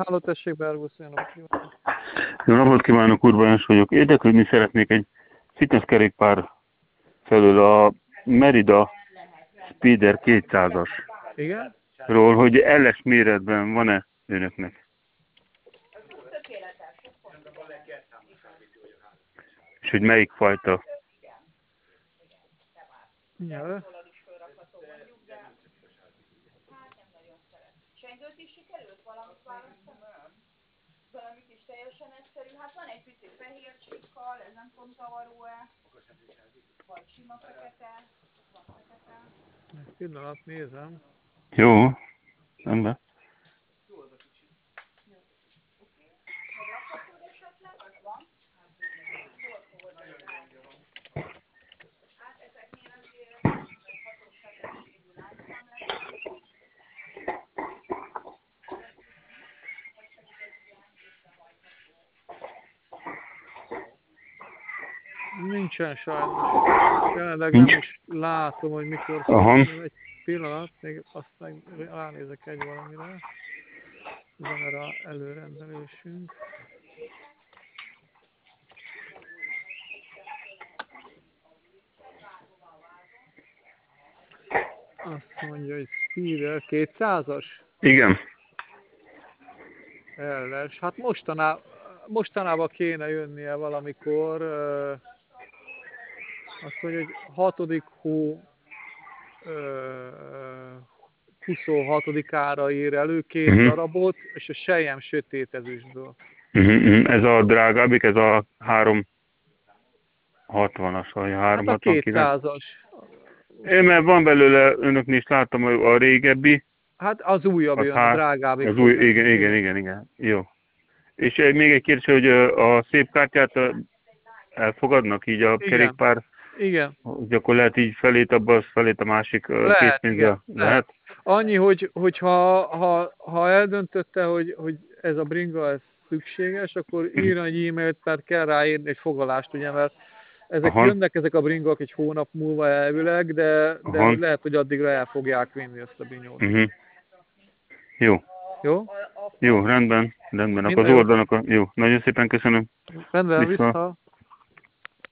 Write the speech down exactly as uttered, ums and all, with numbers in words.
Háló, tessék, Bergusz, jó napot kívánok. Jó napot kívánok, Urban János vagyok. Érdeklődni szeretnék egy fitness kerékpár felől a Merida Speeder kétszázas. Igen? Ról, hogy el es méretben van-e önöknek? És hogy melyik fajta? Ja. Csengőt is sikerült valamit választani? Valamit is teljesen egyszerű. Hát van egy pici fehér csíkkal, ez nem pont zavaró-e? Vagy sima fekete? Van fekete? Egy pillanat, nézem. Jó, rendben. Egy lakható esetleg? Az van? Hát ezeknél azért hatós sebességű láncszám lesz. Nincsen sajnos. Jelenleg Nincs? nem is látom, hogy mikor Aha. fog. Egy pillanat, még azt meg ránézek egy valamire. Zenera előrendelésünk. Azt mondja, hogy Speeder kétszázas? Igen. el es. Hát mostaná, mostanában kéne jönnie valamikor. Uh, azt mondja, hogy hatodik hó uh, huszonhatodikára ír elő két Uh-huh. darabot, és a selyem sötét ezüstből. Uh-huh, uh-huh. Ez a drágábbik, ez a háromszázhatvanas, vagy Hát a háromszázhatvankilenc. kétszázas. Én mert van belőle, önöknél is láttam a régebbi. Hát az újabb Az jön, a há... drágábbik. Az új, igen, igen, igen, igen. Jó. És még egy kérdés, hogy a szép kártyát elfogadnak így a Igen. kerékpár? Igen. Hogy akkor lehet így felét abba, az felét a másik Lehet, készpénzzel? igen. Lehet? Lehet. Annyi, hogy, hogy ha, ha, ha eldöntötte, hogy, hogy ez a bringa ez szükséges, akkor írjon egy e-mailt, mert kell ráírni egy foglalást, ugye, mert ezek Aha. jönnek, ezek a bringak egy hónap múlva elvileg, de, de Aha. hogy lehet, hogy addigra el fogják vinni ezt a bringót. Uh-huh. Jó. Jó? Jó, rendben, rendben. Akkor Minden az jó. oldalnak a... Jó, nagyon szépen köszönöm. Rendben, Vissza. vissza.